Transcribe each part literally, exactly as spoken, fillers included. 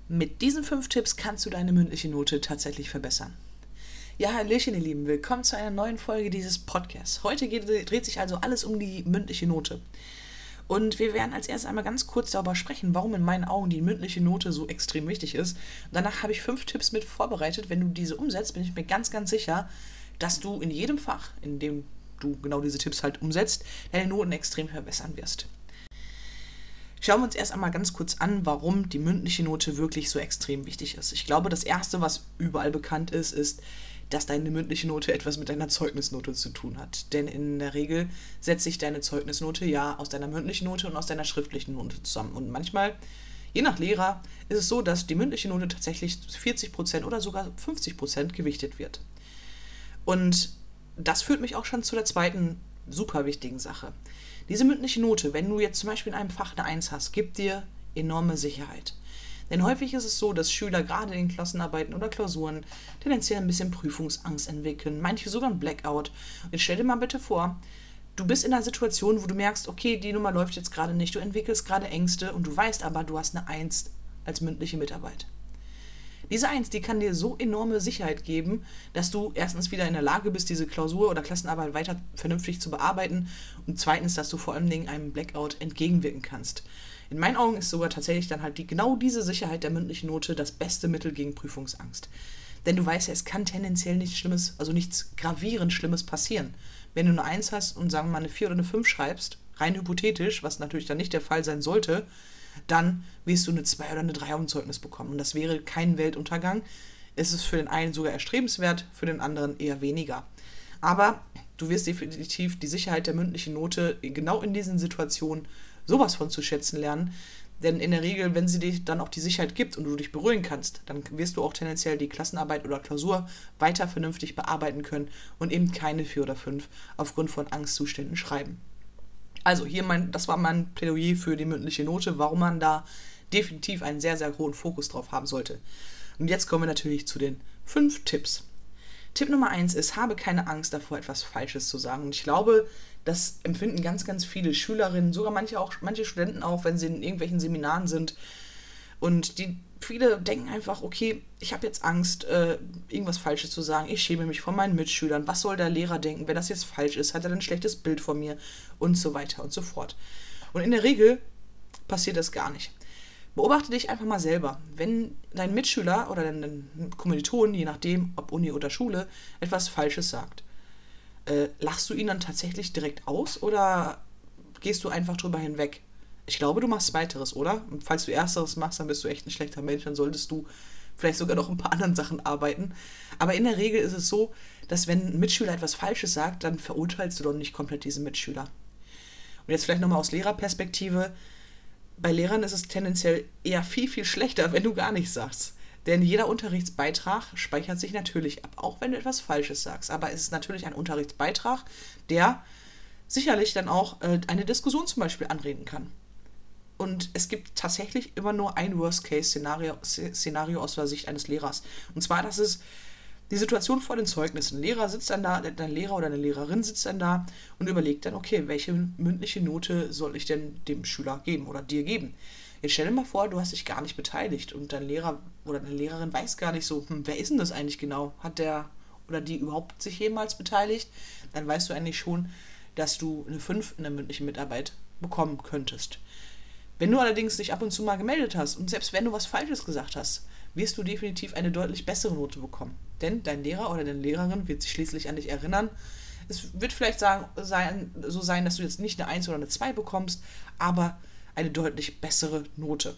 Mit diesen fünf Tipps kannst du deine mündliche Note tatsächlich verbessern. Ja, hallöchen ihr Lieben, willkommen zu einer neuen Folge dieses Podcasts. Heute geht, dreht sich also alles um die mündliche Note. Und wir werden als erstes einmal ganz kurz darüber sprechen, warum in meinen Augen die mündliche Note so extrem wichtig ist. Danach habe ich fünf Tipps mit vorbereitet. Wenn du diese umsetzt, bin ich mir ganz, ganz sicher, dass du in jedem Fach, in dem du genau diese Tipps halt umsetzt, deine Noten extrem verbessern wirst. Schauen wir uns erst einmal ganz kurz an, warum die mündliche Note wirklich so extrem wichtig ist. Ich glaube, das Erste, was überall bekannt ist, ist, dass deine mündliche Note etwas mit deiner Zeugnisnote zu tun hat. Denn in der Regel setzt sich deine Zeugnisnote ja aus deiner mündlichen Note und aus deiner schriftlichen Note zusammen. Und manchmal, je nach Lehrer, ist es so, dass die mündliche Note tatsächlich vierzig Prozent oder sogar fünfzig Prozent gewichtet wird. Und das führt mich auch schon zu der zweiten super wichtigen Sache. Diese mündliche Note, wenn du jetzt zum Beispiel in einem Fach eine eins hast, gibt dir enorme Sicherheit. Denn häufig ist es so, dass Schüler gerade in den Klassenarbeiten oder Klausuren tendenziell ein bisschen Prüfungsangst entwickeln, manche sogar ein Blackout. Und jetzt stell dir mal bitte vor, du bist in einer Situation, wo du merkst, okay, die Nummer läuft jetzt gerade nicht, du entwickelst gerade Ängste und du weißt aber, du hast eine eins als mündliche Mitarbeit. Diese eins, die kann dir so enorme Sicherheit geben, dass du erstens wieder in der Lage bist, diese Klausur oder Klassenarbeit weiter vernünftig zu bearbeiten und zweitens, dass du vor allen Dingen einem Blackout entgegenwirken kannst. In meinen Augen ist sogar tatsächlich dann halt die, genau diese Sicherheit der mündlichen Note das beste Mittel gegen Prüfungsangst. Denn du weißt ja, es kann tendenziell nichts Schlimmes, also nichts gravierend Schlimmes passieren. Wenn du eine eins hast und sagen wir mal eine vier oder eine fünf schreibst, rein hypothetisch, was natürlich dann nicht der Fall sein sollte, dann wirst du eine zwei oder eine drei auf dem Zeugnis bekommen. Und das wäre kein Weltuntergang. Es ist für den einen sogar erstrebenswert, für den anderen eher weniger. Aber du wirst definitiv die Sicherheit der mündlichen Note genau in diesen Situationen sowas von zu schätzen lernen. Denn in der Regel, wenn sie dir dann auch die Sicherheit gibt und du dich beruhigen kannst, dann wirst du auch tendenziell die Klassenarbeit oder Klausur weiter vernünftig bearbeiten können und eben keine vier oder fünf aufgrund von Angstzuständen schreiben. Also hier mein, das war mein Plädoyer für die mündliche Note, warum man da definitiv einen sehr, sehr hohen Fokus drauf haben sollte. Und jetzt kommen wir natürlich zu den fünf Tipps. Tipp Nummer eins ist, habe keine Angst davor, etwas Falsches zu sagen. Und ich glaube, das empfinden ganz, ganz viele Schülerinnen, sogar manche auch, manche Studenten auch, wenn sie in irgendwelchen Seminaren sind. Und die viele denken einfach, okay, ich habe jetzt Angst, äh, irgendwas Falsches zu sagen. Ich schäme mich vor meinen Mitschülern. Was soll der Lehrer denken, wenn das jetzt falsch ist? Hat er ein schlechtes Bild von mir? Und so weiter und so fort. Und in der Regel passiert das gar nicht. Beobachte dich einfach mal selber. Wenn dein Mitschüler oder dein Kommilitonen, je nachdem, ob Uni oder Schule, etwas Falsches sagt, äh, lachst du ihn dann tatsächlich direkt aus oder gehst du einfach drüber hinweg? Ich glaube, du machst Zweiteres, oder? Und falls du Ersteres machst, dann bist du echt ein schlechter Mensch, dann solltest du vielleicht sogar noch ein paar anderen Sachen arbeiten. Aber in der Regel ist es so, dass wenn ein Mitschüler etwas Falsches sagt, dann verurteilst du doch nicht komplett diesen Mitschüler. Und jetzt vielleicht nochmal aus Lehrerperspektive. Bei Lehrern ist es tendenziell eher viel, viel schlechter, wenn du gar nichts sagst. Denn jeder Unterrichtsbeitrag speichert sich natürlich ab, auch wenn du etwas Falsches sagst. Aber es ist natürlich ein Unterrichtsbeitrag, der sicherlich dann auch äh, eine Diskussion zum Beispiel anregen kann. Und es gibt tatsächlich immer nur ein Worst-Case-Szenario Szenario aus der Sicht eines Lehrers. Und zwar, das ist die Situation vor den Zeugnissen. Ein Lehrer sitzt dann da, der Lehrer oder eine Lehrerin sitzt dann da und überlegt dann, okay, welche mündliche Note soll ich denn dem Schüler geben oder dir geben? Jetzt stell dir mal vor, du hast dich gar nicht beteiligt und dein Lehrer oder deine Lehrerin weiß gar nicht so, hm, wer ist denn das eigentlich genau? Hat der oder die überhaupt sich jemals beteiligt? Dann weißt du eigentlich schon, dass du eine fünf in der mündlichen Mitarbeit bekommen könntest. Wenn du allerdings dich ab und zu mal gemeldet hast und selbst wenn du was Falsches gesagt hast, wirst du definitiv eine deutlich bessere Note bekommen. Denn dein Lehrer oder deine Lehrerin wird sich schließlich an dich erinnern. Es wird vielleicht sagen, sein, so sein, dass du jetzt nicht eine eins oder eine zwei bekommst, aber eine deutlich bessere Note.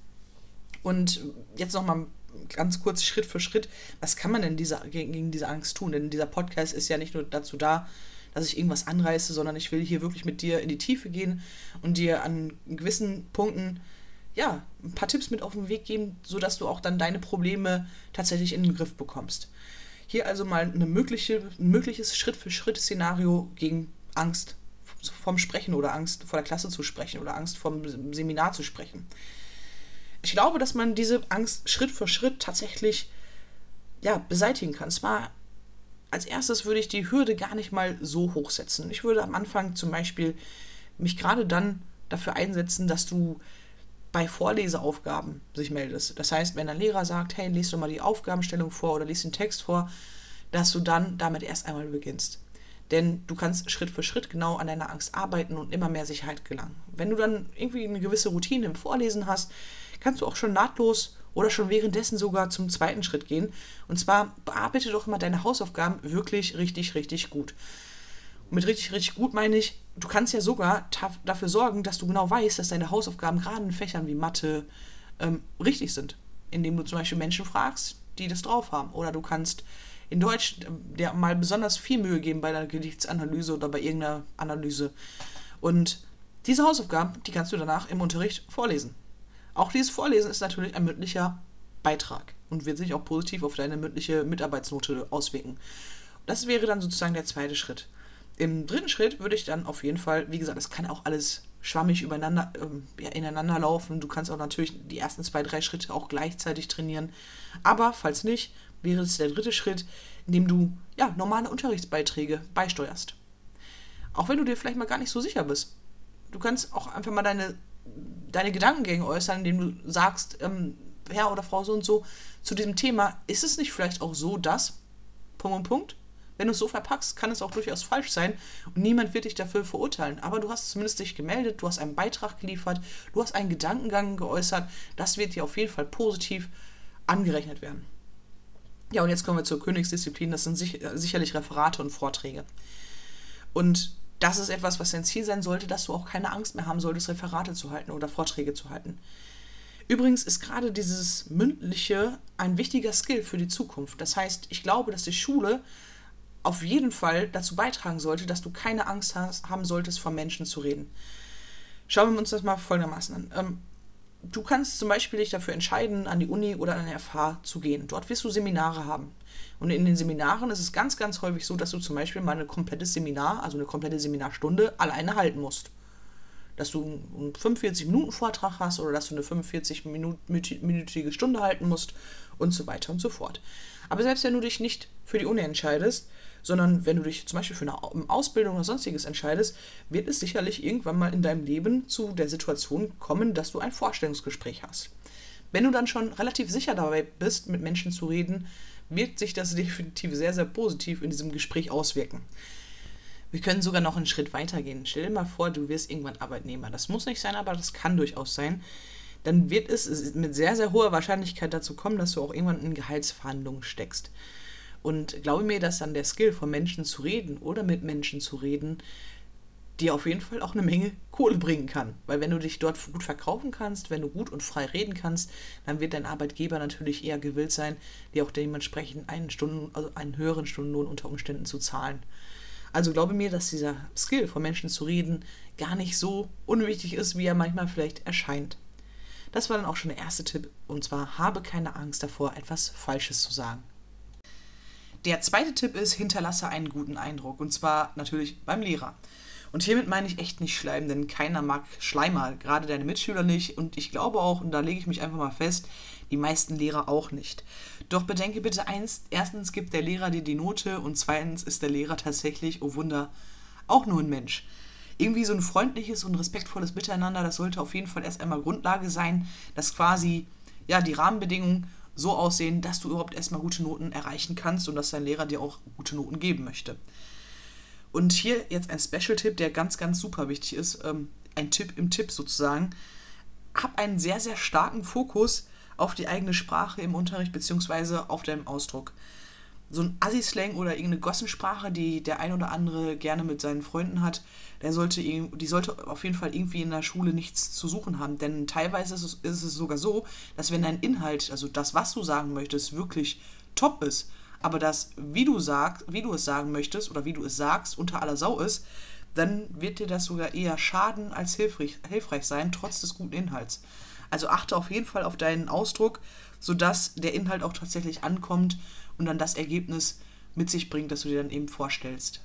Und jetzt nochmal ganz kurz Schritt für Schritt, was kann man denn diese, gegen, gegen diese Angst tun? Denn dieser Podcast ist ja nicht nur dazu da, dass ich irgendwas anreiße, sondern ich will hier wirklich mit dir in die Tiefe gehen und dir an gewissen Punkten ja, ein paar Tipps mit auf den Weg geben, sodass du auch dann deine Probleme tatsächlich in den Griff bekommst. Hier also mal eine mögliche, ein mögliches Schritt-für-Schritt-Szenario gegen Angst vom Sprechen oder Angst vor der Klasse zu sprechen oder Angst vom Seminar zu sprechen. Ich glaube, dass man diese Angst Schritt für Schritt tatsächlich ja, beseitigen kann. Zwar als erstes würde ich die Hürde gar nicht mal so hoch setzen. Ich würde am Anfang zum Beispiel mich gerade dann dafür einsetzen, dass du bei Vorleseaufgaben sich meldest. Das heißt, wenn ein Lehrer sagt, hey, lies doch mal die Aufgabenstellung vor oder lies den Text vor, dass du dann damit erst einmal beginnst. Denn du kannst Schritt für Schritt genau an deiner Angst arbeiten und immer mehr Sicherheit gelangen. Wenn du dann irgendwie eine gewisse Routine im Vorlesen hast, kannst du auch schon nahtlos oder schon währenddessen sogar zum zweiten Schritt gehen. Und zwar bearbeite doch immer deine Hausaufgaben wirklich richtig, richtig gut. Und mit richtig, richtig gut meine ich, du kannst ja sogar ta- dafür sorgen, dass du genau weißt, dass deine Hausaufgaben gerade in Fächern wie Mathe ähm, richtig sind. Indem du zum Beispiel Menschen fragst, die das drauf haben. Oder du kannst in Deutsch dir mal besonders viel Mühe geben bei der Gedichtsanalyse oder bei irgendeiner Analyse. Und diese Hausaufgaben, die kannst du danach im Unterricht vorlesen. Auch dieses Vorlesen ist natürlich ein mündlicher Beitrag und wird sich auch positiv auf deine mündliche Mitarbeitsnote auswirken. Das wäre dann sozusagen der zweite Schritt. Im dritten Schritt würde ich dann auf jeden Fall, wie gesagt, das kann auch alles schwammig übereinander, ähm, ja, ineinander laufen. Du kannst auch natürlich die ersten zwei, drei Schritte auch gleichzeitig trainieren. Aber falls nicht, wäre es der dritte Schritt, in dem du ja, normale Unterrichtsbeiträge beisteuerst. Auch wenn du dir vielleicht mal gar nicht so sicher bist. Du kannst auch einfach mal deine, deine Gedankengänge äußern, indem du sagst, ähm, Herr oder Frau so und so, zu diesem Thema, ist es nicht vielleicht auch so, dass, Punkt und Punkt? Wenn du es so verpackst, kann es auch durchaus falsch sein und niemand wird dich dafür verurteilen. Aber du hast zumindest dich gemeldet, du hast einen Beitrag geliefert, du hast einen Gedankengang geäußert. Das wird dir auf jeden Fall positiv angerechnet werden. Ja, und jetzt kommen wir zur Königsdisziplin. Das sind sich, sicherlich Referate und Vorträge. Und das ist etwas, was dein Ziel sein sollte, dass du auch keine Angst mehr haben solltest, Referate zu halten oder Vorträge zu halten. Übrigens ist gerade dieses Mündliche ein wichtiger Skill für die Zukunft. Das heißt, ich glaube, dass die Schule auf jeden Fall dazu beitragen sollte, dass du keine Angst hast, haben solltest, vor Menschen zu reden. Schauen wir uns das mal folgendermaßen an. Ähm, du kannst zum Beispiel dich dafür entscheiden, an die Uni oder an eine F H zu gehen. Dort wirst du Seminare haben. Und in den Seminaren ist es ganz, ganz häufig so, dass du zum Beispiel mal ein komplettes Seminar, also eine komplette Seminarstunde, alleine halten musst. Dass du einen fünfundvierzig-Minuten-Vortrag hast oder dass du eine fünfundvierzig-minütige Stunde halten musst und so weiter und so fort. Aber selbst wenn du dich nicht für die Uni entscheidest, sondern wenn du dich zum Beispiel für eine Ausbildung oder sonstiges entscheidest, wird es sicherlich irgendwann mal in deinem Leben zu der Situation kommen, dass du ein Vorstellungsgespräch hast. Wenn du dann schon relativ sicher dabei bist, mit Menschen zu reden, wird sich das definitiv sehr, sehr positiv in diesem Gespräch auswirken. Wir können sogar noch einen Schritt weiter gehen. Stell dir mal vor, du wirst irgendwann Arbeitnehmer. Das muss nicht sein, aber das kann durchaus sein. Dann wird es mit sehr, sehr hoher Wahrscheinlichkeit dazu kommen, dass du auch irgendwann in Gehaltsverhandlungen steckst. Und glaube mir, dass dann der Skill, von Menschen zu reden oder mit Menschen zu reden, dir auf jeden Fall auch eine Menge Kohle bringen kann. Weil wenn du dich dort gut verkaufen kannst, wenn du gut und frei reden kannst, dann wird dein Arbeitgeber natürlich eher gewillt sein, dir auch dementsprechend einen, Stunden, also einen höheren Stundenlohn unter Umständen zu zahlen. Also glaube mir, dass dieser Skill, von Menschen zu reden, gar nicht so unwichtig ist, wie er manchmal vielleicht erscheint. Das war dann auch schon der erste Tipp, und zwar habe keine Angst davor, etwas Falsches zu sagen. Der zweite Tipp ist, hinterlasse einen guten Eindruck, und zwar natürlich beim Lehrer. Und hiermit meine ich echt nicht Schleim, denn keiner mag Schleimer, gerade deine Mitschüler nicht, und ich glaube auch, und da lege ich mich einfach mal fest, die meisten Lehrer auch nicht. Doch bedenke bitte eins, erstens gibt der Lehrer dir die Note und zweitens ist der Lehrer tatsächlich, oh Wunder, auch nur ein Mensch. Irgendwie so ein freundliches und respektvolles Miteinander, das sollte auf jeden Fall erst einmal Grundlage sein, dass quasi ja die Rahmenbedingungen so aussehen, dass du überhaupt erstmal gute Noten erreichen kannst und dass dein Lehrer dir auch gute Noten geben möchte. Und hier jetzt ein Special-Tipp, der ganz, ganz super wichtig ist, ähm, ein Tipp im Tipp sozusagen. Hab einen sehr, sehr starken Fokus auf die eigene Sprache im Unterricht beziehungsweise auf deinem Ausdruck. So ein Assi-Slang oder irgendeine Gossensprache, die der ein oder andere gerne mit seinen Freunden hat, der sollte, die sollte auf jeden Fall irgendwie in der Schule nichts zu suchen haben. Denn teilweise ist es, ist es sogar so, dass wenn dein Inhalt, also das, was du sagen möchtest, wirklich top ist, aber das, wie du sagst, wie du es sagen möchtest oder wie du es sagst, unter aller Sau ist, dann wird dir das sogar eher schaden als hilfreich, hilfreich sein, trotz des guten Inhalts. Also achte auf jeden Fall auf deinen Ausdruck, sodass der Inhalt auch tatsächlich ankommt und dann das Ergebnis mit sich bringt, das du dir dann eben vorstellst.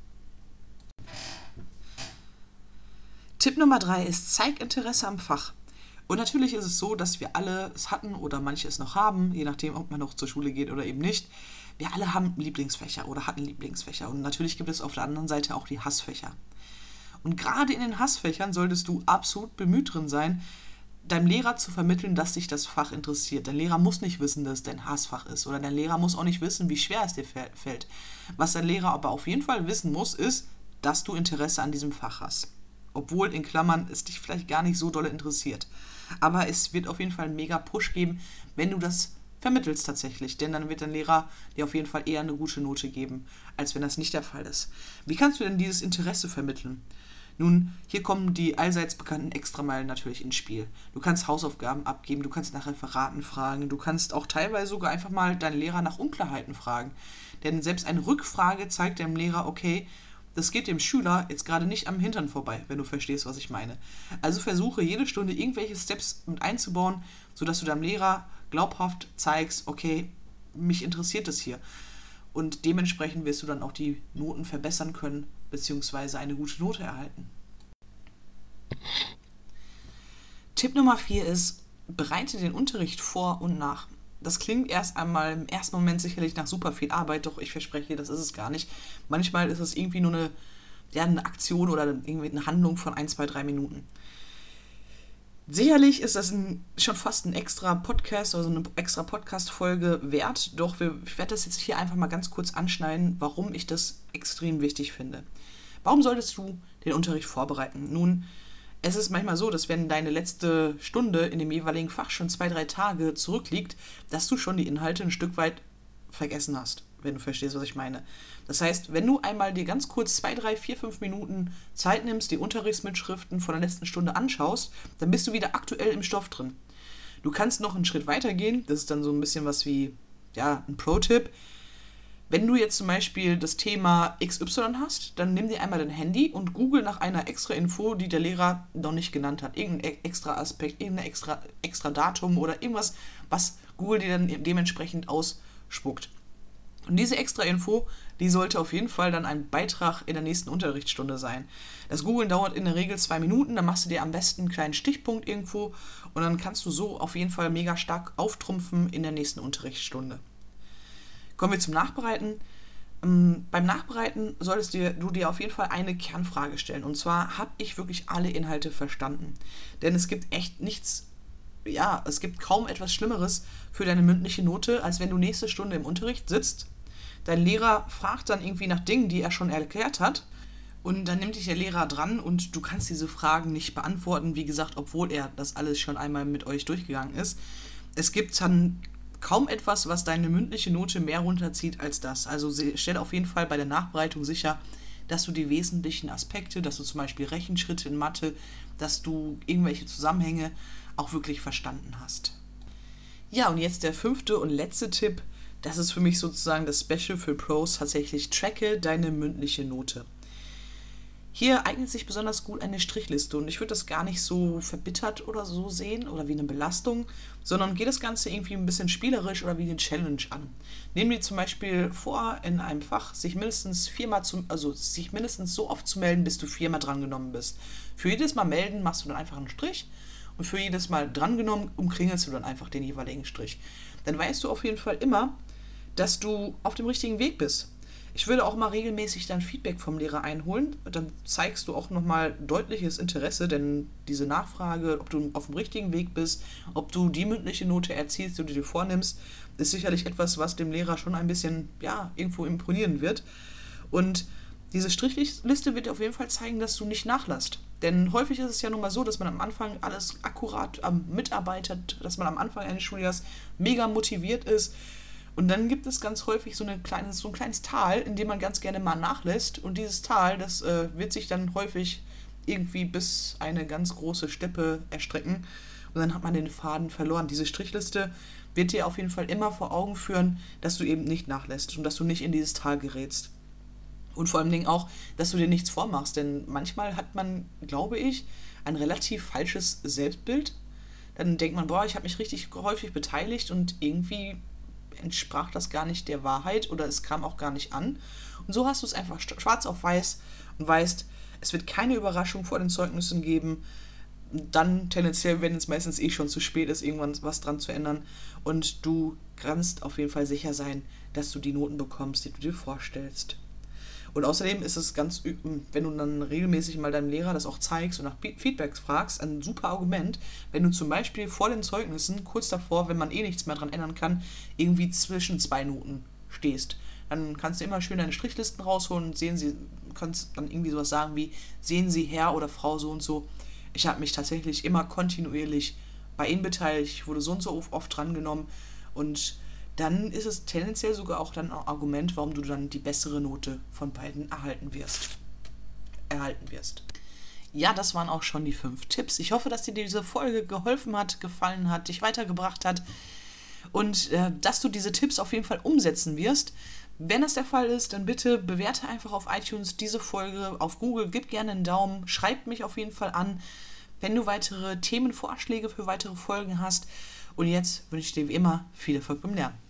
Tipp Nummer drei ist, zeig Interesse am Fach. Und natürlich ist es so, dass wir alle es hatten oder manche es noch haben, je nachdem, ob man noch zur Schule geht oder eben nicht. Wir alle haben Lieblingsfächer oder hatten Lieblingsfächer. Und natürlich gibt es auf der anderen Seite auch die Hassfächer. Und gerade in den Hassfächern solltest du absolut bemüht drin sein, deinem Lehrer zu vermitteln, dass dich das Fach interessiert. Dein Lehrer muss nicht wissen, dass es dein Hassfach ist. Oder dein Lehrer muss auch nicht wissen, wie schwer es dir fällt. Was dein Lehrer aber auf jeden Fall wissen muss, ist, dass du Interesse an diesem Fach hast. Obwohl, in Klammern, es dich vielleicht gar nicht so doll interessiert. Aber es wird auf jeden Fall einen mega Push geben, wenn du das vermittelst tatsächlich. Denn dann wird dein Lehrer dir auf jeden Fall eher eine gute Note geben, als wenn das nicht der Fall ist. Wie kannst du denn dieses Interesse vermitteln? Nun, hier kommen die allseits bekannten Extrameilen natürlich ins Spiel. Du kannst Hausaufgaben abgeben, du kannst nach Referaten fragen, du kannst auch teilweise sogar einfach mal deinen Lehrer nach Unklarheiten fragen. Denn selbst eine Rückfrage zeigt dem Lehrer, okay, das geht dem Schüler jetzt gerade nicht am Hintern vorbei, wenn du verstehst, was ich meine. Also versuche jede Stunde irgendwelche Steps mit einzubauen, sodass du deinem Lehrer glaubhaft zeigst, okay, mich interessiert das hier. Und dementsprechend wirst du dann auch die Noten verbessern können, beziehungsweise eine gute Note erhalten. Tipp Nummer vier ist, bereite den Unterricht vor und nach. Das klingt erst einmal im ersten Moment sicherlich nach super viel Arbeit, doch ich verspreche dir, das ist es gar nicht. Manchmal ist es irgendwie nur eine, ja, eine Aktion oder irgendwie eine Handlung von ein, zwei, drei Minuten. Sicherlich ist das ein, schon fast ein extra Podcast, also eine extra Podcast-Folge wert, doch wir, ich werde das jetzt hier einfach mal ganz kurz anschneiden, warum ich das extrem wichtig finde. Warum solltest du den Unterricht vorbereiten? Nun, es ist manchmal so, dass wenn deine letzte Stunde in dem jeweiligen Fach schon zwei, drei Tage zurückliegt, dass du schon die Inhalte ein Stück weit vergessen hast, wenn du verstehst, was ich meine. Das heißt, wenn du einmal dir ganz kurz zwei, drei, vier, fünf Minuten Zeit nimmst, die Unterrichtsmitschriften von der letzten Stunde anschaust, dann bist du wieder aktuell im Stoff drin. Du kannst noch einen Schritt weiter gehen, das ist dann so ein bisschen was wie, ja, ein Pro-Tipp. Wenn du jetzt zum Beispiel das Thema X Y hast, dann nimm dir einmal dein Handy und google nach einer extra Info, die der Lehrer noch nicht genannt hat. Irgendein extra Aspekt, irgendein extra, extra Datum oder irgendwas, was Google dir dann dementsprechend ausspuckt. Und diese extra Info, die sollte auf jeden Fall dann ein Beitrag in der nächsten Unterrichtsstunde sein. Das Googlen dauert in der Regel zwei Minuten, dann machst du dir am besten einen kleinen Stichpunkt irgendwo und dann kannst du so auf jeden Fall mega stark auftrumpfen in der nächsten Unterrichtsstunde. Kommen wir zum Nachbereiten. Ähm, beim Nachbereiten solltest du dir, du dir auf jeden Fall eine Kernfrage stellen. Und zwar, habe ich wirklich alle Inhalte verstanden? Denn es gibt echt nichts, ja, es gibt kaum etwas Schlimmeres für deine mündliche Note, als wenn du nächste Stunde im Unterricht sitzt. Dein Lehrer fragt dann irgendwie nach Dingen, die er schon erklärt hat. Und dann nimmt dich der Lehrer dran und du kannst diese Fragen nicht beantworten. Wie gesagt, obwohl er das alles schon einmal mit euch durchgegangen ist. Es gibt dann kaum etwas, was deine mündliche Note mehr runterzieht als das. Also stell auf jeden Fall bei der Nachbereitung sicher, dass du die wesentlichen Aspekte, dass du zum Beispiel Rechenschritte in Mathe, dass du irgendwelche Zusammenhänge auch wirklich verstanden hast. Ja, und jetzt der fünfte und letzte Tipp. Das ist für mich sozusagen das Special für Pros, tatsächlich tracke deine mündliche Note. Hier eignet sich besonders gut eine Strichliste und ich würde das gar nicht so verbittert oder so sehen oder wie eine Belastung, sondern gehe das Ganze irgendwie ein bisschen spielerisch oder wie eine Challenge an. Nehmen dir zum Beispiel vor, in einem Fach sich mindestens viermal zu, also sich mindestens so oft zu melden, bis du viermal drangenommen bist. Für jedes Mal melden machst du dann einfach einen Strich und für jedes Mal drangenommen umkringelst du dann einfach den jeweiligen Strich. Dann weißt du auf jeden Fall immer, dass du auf dem richtigen Weg bist. Ich würde auch mal regelmäßig dann Feedback vom Lehrer einholen. Dann zeigst du auch nochmal deutliches Interesse, denn diese Nachfrage, ob du auf dem richtigen Weg bist, ob du die mündliche Note erzielst, die du dir vornimmst, ist sicherlich etwas, was dem Lehrer schon ein bisschen, ja, irgendwo imponieren wird. Und diese Strichliste wird dir auf jeden Fall zeigen, dass du nicht nachlässt. Denn häufig ist es ja nun mal so, dass man am Anfang alles akkurat ähm, mitarbeitet, dass man am Anfang eines Schuljahres mega motiviert ist. Und dann gibt es ganz häufig so, eine kleine, so ein kleines Tal, in dem man ganz gerne mal nachlässt. Und dieses Tal, das äh, wird sich dann häufig irgendwie bis eine ganz große Steppe erstrecken. Und dann hat man den Faden verloren. Diese Strichliste wird dir auf jeden Fall immer vor Augen führen, dass du eben nicht nachlässt und dass du nicht in dieses Tal gerätst. Und vor allem auch, dass du dir nichts vormachst. Denn manchmal hat man, glaube ich, ein relativ falsches Selbstbild. Dann denkt man, boah, ich habe mich richtig häufig beteiligt und irgendwie entsprach das gar nicht der Wahrheit oder es kam auch gar nicht an. Und so hast du es einfach schwarz auf weiß und weißt, es wird keine Überraschung vor den Zeugnissen geben. Dann tendenziell, wenn es meistens eh schon zu spät ist, irgendwann was dran zu ändern. Und du kannst auf jeden Fall sicher sein, dass du die Noten bekommst, die du dir vorstellst. Und außerdem ist es ganz, wenn du dann regelmäßig mal deinem Lehrer das auch zeigst und nach Feedbacks fragst, ein super Argument, wenn du zum Beispiel vor den Zeugnissen, kurz davor, wenn man eh nichts mehr dran ändern kann, irgendwie zwischen zwei Noten stehst. Dann kannst du immer schön deine Strichlisten rausholen und sehen sie, kannst dann irgendwie sowas sagen wie, sehen Sie Herr oder Frau so und so. Ich habe mich tatsächlich immer kontinuierlich bei Ihnen beteiligt, ich wurde so und so oft drangenommen und dann ist es tendenziell sogar auch dann ein Argument, warum du dann die bessere Note von beiden erhalten wirst. Erhalten wirst. Ja, das waren auch schon die fünf Tipps. Ich hoffe, dass dir diese Folge geholfen hat, gefallen hat, dich weitergebracht hat und äh, dass du diese Tipps auf jeden Fall umsetzen wirst. Wenn das der Fall ist, dann bitte bewerte einfach auf iTunes diese Folge, auf Google, gib gerne einen Daumen, schreib mich auf jeden Fall an, wenn du weitere Themenvorschläge für weitere Folgen hast. Und jetzt wünsche ich dir wie immer viel Erfolg beim Lernen.